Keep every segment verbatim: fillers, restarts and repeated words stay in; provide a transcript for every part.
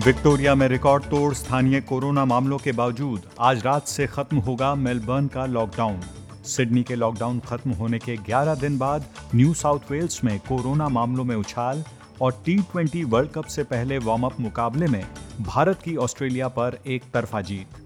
Victoria में record तोड़ स्थानीय कोरोना मामलों के बावजूद आज रात से खत्म होगा मेलबर्न का लॉकडाउन। सिडनी के लॉकडाउन खत्म होने के ग्यारह दिन बाद न्यू साउथ वेल्स में कोरोना मामलों में उछाल और टी ट्वेंटी वर्ल्ड कप से पहले वार्म अप मुकाबले में भारत की ऑस्ट्रेलिया पर एक तरफा जीत।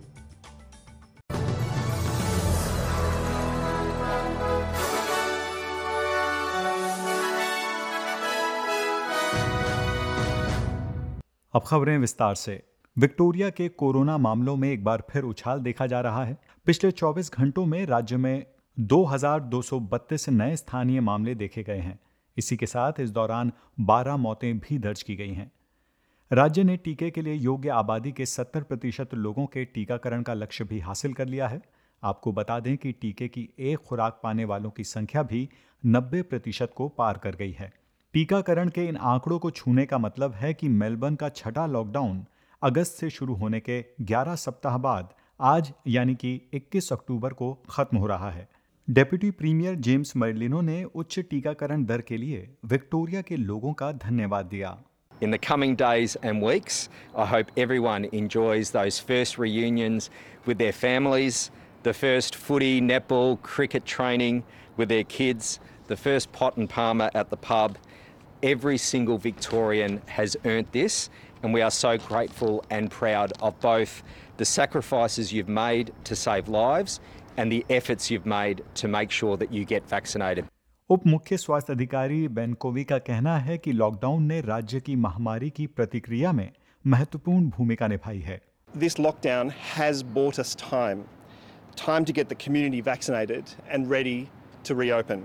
अब खबरें विस्तार से। विक्टोरिया के कोरोना मामलों में एक बार फिर उछाल देखा जा रहा है। पिछले चौबीस घंटों में राज्य में दो हज़ार दो सौ बत्तीस नए स्थानीय मामले देखे गए हैं। इसी के साथ इस दौरान बारह मौतें भी दर्ज की गई हैं। राज्य ने टीके के लिए योग्य आबादी के सत्तर प्रतिशत लोगों के टीकाकरण का लक्ष्य भी हासिल कर लिया है। आपको बता दें कि टीके की एक खुराक पाने वालों की संख्या भी नब्बे प्रतिशत को पार कर गई है। टीकाकरण के इन आंकड़ों को छूने का मतलब है कि मेलबर्न का छठा लॉकडाउन अगस्त से शुरू होने के ग्यारह सप्ताह बाद आज यानी कि इक्कीस अक्टूबर को खत्म हो रहा है। डेप्यूटी प्रीमियर जेम्स मर्लिनो ने उच्च टीकाकरण दर के लिए विक्टोरिया के लोगों का धन्यवाद दिया। In the coming days and weeks, I hope everyone enjoys those first reunions with their families, the first footy, netball, cricket training with their kids, the first pot and palmer at the pub. Every single Victorian has earned this, and we are so grateful and proud of both the sacrifices you've made to save lives and the efforts you've made to make sure that you get vaccinated. उप मुख्य स्वास्थ्य अधिकारी Ben कोवी का कहना है कि lockdown ने राज्य की महामारी की प्रतिक्रिया में महत्वपूर्ण भूमिका निभाई है। This lockdown has bought us time, time to get the community vaccinated and ready to reopen.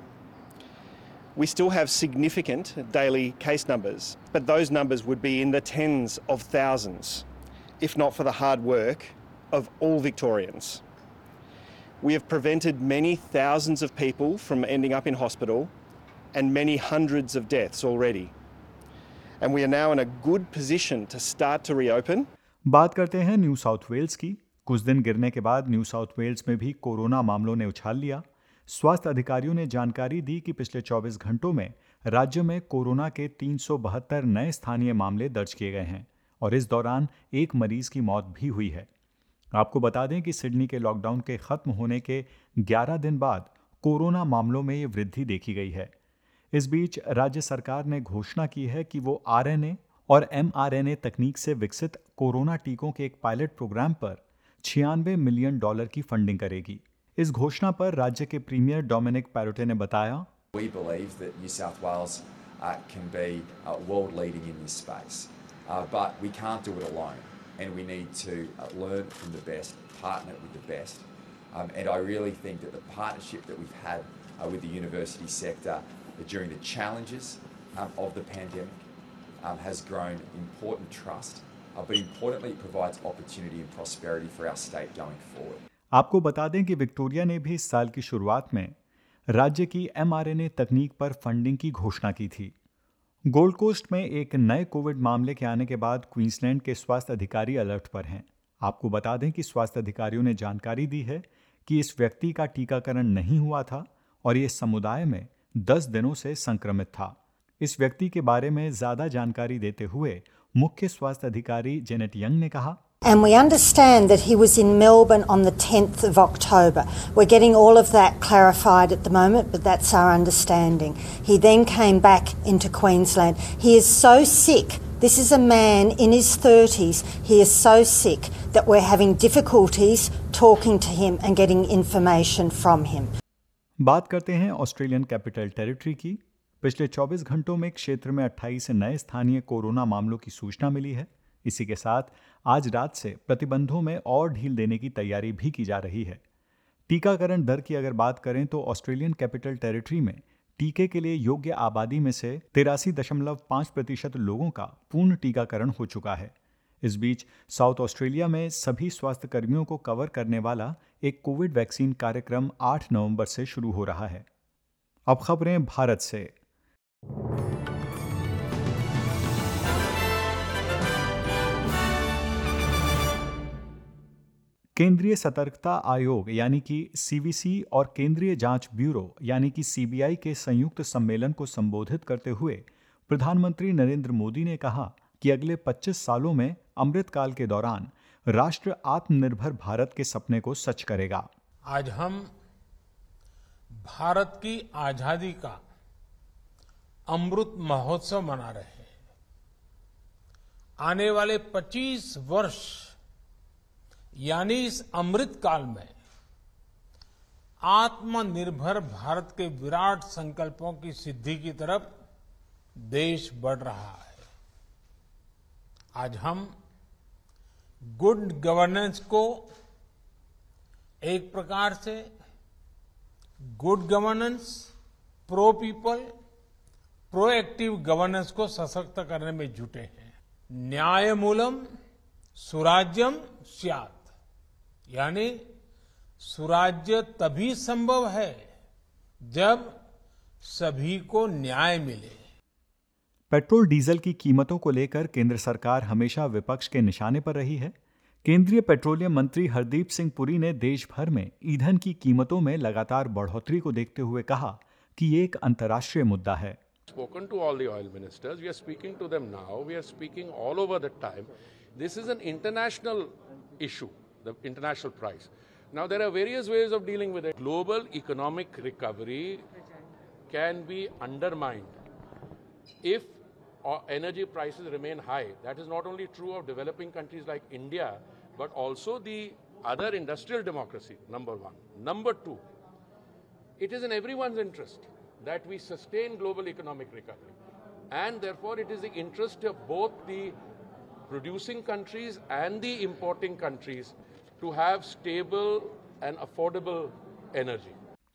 We still have significant daily case numbers, but those numbers would be in the tens of thousands, if not for the hard work of all Victorians. We have prevented many thousands of people from ending up in hospital and many hundreds of deaths already. And we are now in a good position to start to reopen. बात करते हैं new South Wales की। कुछ दिन गिरने के बाद New South Wales में भी कोरोना मामलों ने उछाल लिया। स्वास्थ्य अधिकारियों ने जानकारी दी कि पिछले चौबीस घंटों में राज्य में कोरोना के तीन सौ बहत्तर नए स्थानीय मामले दर्ज किए गए हैं और इस दौरान एक मरीज की मौत भी हुई है। आपको बता दें कि सिडनी के लॉकडाउन के खत्म होने के ग्यारह दिन बाद कोरोना मामलों में ये वृद्धि देखी गई है। इस बीच राज्य सरकार ने घोषणा की है कि वो आरएनए और एमआरएनए तकनीक से विकसित कोरोना टीकों के एक पायलट प्रोग्राम पर छियानवे मिलियन डॉलर की फंडिंग करेगी। इस घोषणा पर राज्य के प्रीमियर डोमिनिक पैरोटे ने बताया, We believe that New South Wales uh, can be uh, world leading in this space, uh, but we can't do it alone, and we need to uh, learn from the best, partner with the best, um, and I really think that the partnership that we've had uh, with the university sector during the challenges um, of the pandemic um, has grown important trust, uh, but importantly it provides opportunity and prosperity for our state going forward. आपको बता दें कि Victoria ने भी इस साल की शुरुआत में राज्य की एमआरएनए तकनीक पर फंडिंग की घोषणा की थी। गोल्ड कोस्ट में एक नए कोविड मामले के आने के बाद क्वींसलैंड के स्वास्थ्य अधिकारी अलर्ट पर हैं। आपको बता दें कि स्वास्थ्य अधिकारियों ने जानकारी दी है कि इस व्यक्ति का टीकाकरण नहीं हुआ था और ये समुदाय में दस दिनों से संक्रमित था। इस व्यक्ति के बारे में ज्यादा जानकारी देते हुए मुख्य स्वास्थ्य अधिकारी जेनेट यंग ने कहा, And we understand that he was in Melbourne on the tenth of October. We're getting all of that clarified at the moment, but that's our understanding. He then came back into Queensland. He is so sick. This is a man in his thirties. He is so sick that we're having difficulties talking to him and getting information from him. बात करते हैं Australian capital territory की। पिछले चौबीस घंटों में क्षेत्र में अट्ठाईस नए स्थानीय कोरोना मामलों की सूचना मिली है। इसी के साथ आज रात से प्रतिबंधों में और ढील देने की तैयारी भी की जा रही है। टीकाकरण दर की अगर बात करें तो ऑस्ट्रेलियन कैपिटल टेरिटरी में टीके के लिए योग्य आबादी में से तिरासी दशमलव पाँच प्रतिशत लोगों का पूर्ण टीकाकरण हो चुका है। इस बीच साउथ ऑस्ट्रेलिया में सभी स्वास्थ्य कर्मियों को कवर करने वाला एक कोविड वैक्सीन कार्यक्रम आठ नवंबर से शुरू हो रहा है। अब खबरें भारत से। केंद्रीय सतर्कता आयोग यानी कि सीवीसी और केंद्रीय जांच ब्यूरो यानी कि सीबीआई के संयुक्त सम्मेलन को संबोधित करते हुए प्रधानमंत्री नरेंद्र मोदी ने कहा कि अगले पच्चीस सालों में अमृतकाल के दौरान राष्ट्र आत्मनिर्भर भारत के सपने को सच करेगा। आज हम भारत की आजादी का अमृत महोत्सव मना रहे हैं। आने वाले पच्चीस वर्ष यानी इस अमृत काल में आत्मनिर्भर भारत के विराट संकल्पों की सिद्धि की तरफ देश बढ़ रहा है। आज हम गुड गवर्नेंस को एक प्रकार से good governance, pro people, proactive governance को सशक्त करने में जुटे हैं। न्यायमूलम सुराज्यम स्यात्, यानी सुराज्य तभी संभव है जब सभी को न्याय मिले। पेट्रोल डीजल की कीमतों को लेकर केंद्र सरकार हमेशा विपक्ष के निशाने पर रही है। केंद्रीय पेट्रोलियम मंत्री हरदीप सिंह पुरी ने देश भर में ईंधन की कीमतों में लगातार बढ़ोतरी को देखते हुए कहा कि ये एक अंतर्राष्ट्रीय मुद्दा है। Spoken to all the oil ministers, we are speaking to them now, we are speaking all over the time. This is an international issue, the international price. Now there are various ways of dealing with it. Global economic recovery can be undermined if our energy prices remain high. That is not only true of developing countries like India, but also the other industrial democracy, number one. Number two, it is in everyone's interest that we sustain global economic recovery. And therefore, it is the interest of both the producing countries and the importing countries to have stable and affordable energy.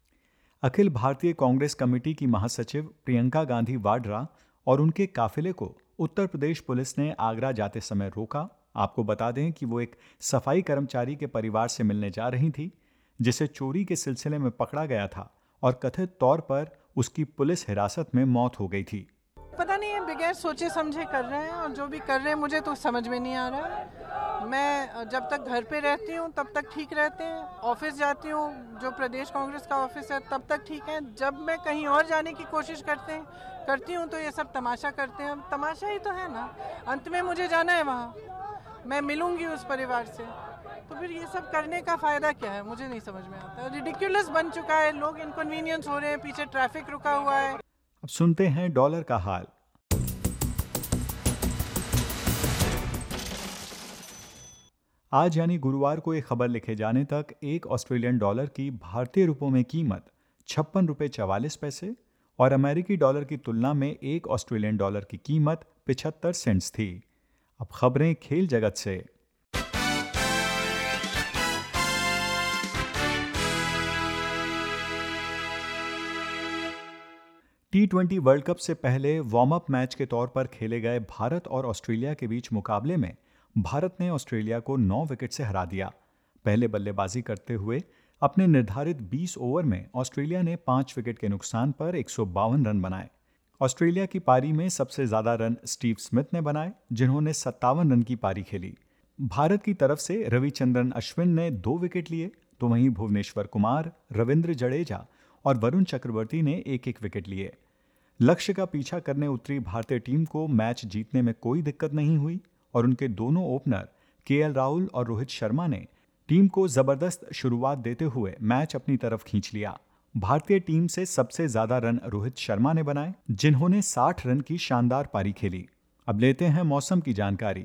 Akhil Bharatiya Congress committee की महासचिव प्रियंका गांधी वाड्रा और उनके काफिले को Uttar Pradesh police ने आगरा जाते समय रोका। आपको बता दें कि वो एक सफाई कर्मचारी के परिवार से मिलने जा रही थी, जिसे चोरी के सिलसिले में पकड़ा गया था और कथित तौर पर उसकी पुलिस हिरासत में मौत हो गई थी। पता नहीं है, बगैर सोचे समझे कर रहे हैं और जो भी कर रहे हैं मुझे तो समझ में नहीं आ रहा है। मैं जब तक घर पे रहती हूँ तब तक ठीक रहते हैं, ऑफिस जाती हूँ जो प्रदेश कांग्रेस का ऑफिस है तब तक ठीक है। जब मैं कहीं और जाने की कोशिश करते हैं करती हूँ तो ये सब तमाशा करते हैं। तमाशा ही तो है ना, अंत में मुझे जाना है वहाँ, मैं मिलूंगी उस परिवार से, तो फिर ये सब करने का फायदा क्या है, मुझे नहीं समझ में आता। रिडिक्युलस बन चुका है, लोग इनकन्वीनियंस हो रहे हैं, पीछे ट्रैफिक रुका हुआ है। अब सुनते हैं डॉलर का हाल। आज यानी गुरुवार को एक खबर लिखे जाने तक एक ऑस्ट्रेलियन डॉलर की भारतीय रुपयों में कीमत छप्पन रुपये चवालीस पैसे और अमेरिकी डॉलर की तुलना में एक ऑस्ट्रेलियन डॉलर की कीमत पिछहत्तर सेंट्स थी। अब खबरें खेल जगत से। टी ट्वेंटी वर्ल्ड कप से पहले वार्म अप मैच के तौर पर खेले गए भारत और ऑस्ट्रेलिया के बीच मुकाबले में भारत ने ऑस्ट्रेलिया को नौ विकेट से हरा दिया। पहले बल्लेबाजी करते हुए अपने निर्धारित बीस ओवर में ऑस्ट्रेलिया ने पांच विकेट के नुकसान पर एक सौ बावन रन बनाए। ऑस्ट्रेलिया की पारी में सबसे ज्यादा रन स्टीव स्मिथ ने बनाए, जिन्होंने सत्तावन रन की पारी खेली। भारत की तरफ से रविचंद्रन अश्विन ने दो विकेट लिए, तो वहीं भुवनेश्वर कुमार, रविंद्र जडेजा और वरुण चक्रवर्ती ने एक एक विकेट लिए। लक्ष्य का पीछा करने उतरी भारतीय टीम को मैच जीतने में कोई दिक्कत नहीं हुई और उनके दोनों ओपनर केएल राहुल और रोहित शर्मा ने टीम को जबरदस्त शुरुआत देते हुए मैच अपनी तरफ खींच लिया। भारतीय टीम से सबसे ज्यादा रन रोहित शर्मा ने बनाए, जिन्होंने साठ रन की शानदार पारी खेली। अब लेते हैं मौसम की जानकारी।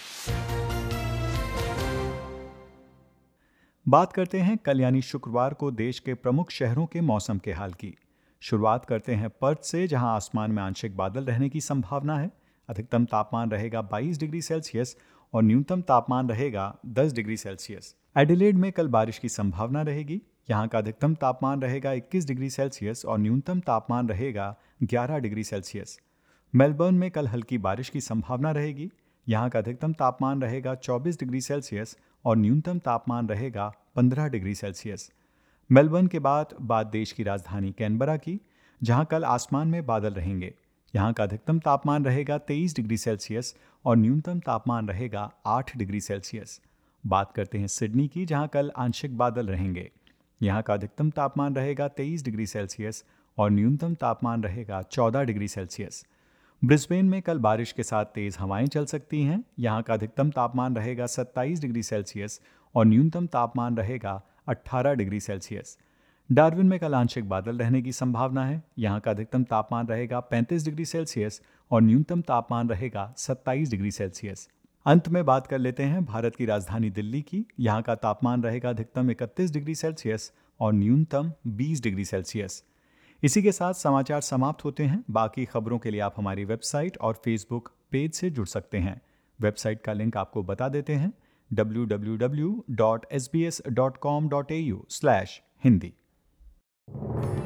बात करते हैं कल यानी शुक्रवार को देश के प्रमुख शहरों के मौसम के हाल की। शुरुआत करते हैं पर्थ से, जहां आसमान में आंशिक बादल रहने की संभावना है। अधिकतम तापमान रहेगा बाईस डिग्री सेल्सियस और न्यूनतम तापमान रहेगा दस डिग्री सेल्सियस। एडिलेड में कल बारिश की संभावना रहेगी। यहाँ का अधिकतम तापमान रहेगा इक्कीस डिग्री सेल्सियस और न्यूनतम तापमान रहेगा ग्यारह डिग्री सेल्सियस। मेलबर्न में कल हल्की बारिश की संभावना रहेगी। यहाँ का अधिकतम तापमान रहेगा चौबीस डिग्री सेल्सियस और न्यूनतम तापमान रहेगा पंद्रह डिग्री सेल्सियस। मेलबर्न के बाद बात देश की राजधानी कैनबरा की, जहाँ कल आसमान में बादल रहेंगे। यहाँ का अधिकतम तापमान रहेगा तेईस डिग्री सेल्सियस और न्यूनतम तापमान रहेगा आठ डिग्री सेल्सियस। बात करते हैं सिडनी की, जहाँ कल आंशिक बादल रहेंगे। यहाँ का अधिकतम तापमान रहेगा तेईस डिग्री सेल्सियस और न्यूनतम तापमान रहेगा चौदह डिग्री सेल्सियस। ब्रिस्बेन में कल बारिश के साथ तेज हवाएं चल सकती हैं। यहां का अधिकतम तापमान रहेगा सत्ताईस डिग्री सेल्सियस और न्यूनतम तापमान रहेगा अठारह डिग्री सेल्सियस। डार्विन में कल आंशिक बादल रहने की संभावना है। यहां का अधिकतम तापमान रहेगा पैंतीस डिग्री सेल्सियस और न्यूनतम तापमान रहेगा सत्ताईस डिग्री सेल्सियस। अंत में बात कर लेते हैं भारत की राजधानी दिल्ली की। यहां का तापमान रहेगा अधिकतम इकतीस डिग्री सेल्सियस और न्यूनतम बीस डिग्री सेल्सियस। इसी के साथ समाचार समाप्त होते हैं। बाकी खबरों के लिए आप हमारी वेबसाइट और फेसबुक पेज से जुड़ सकते हैं। वेबसाइट का लिंक आपको बता देते हैं W W W dot S B S dot com dot A U slash Hindi.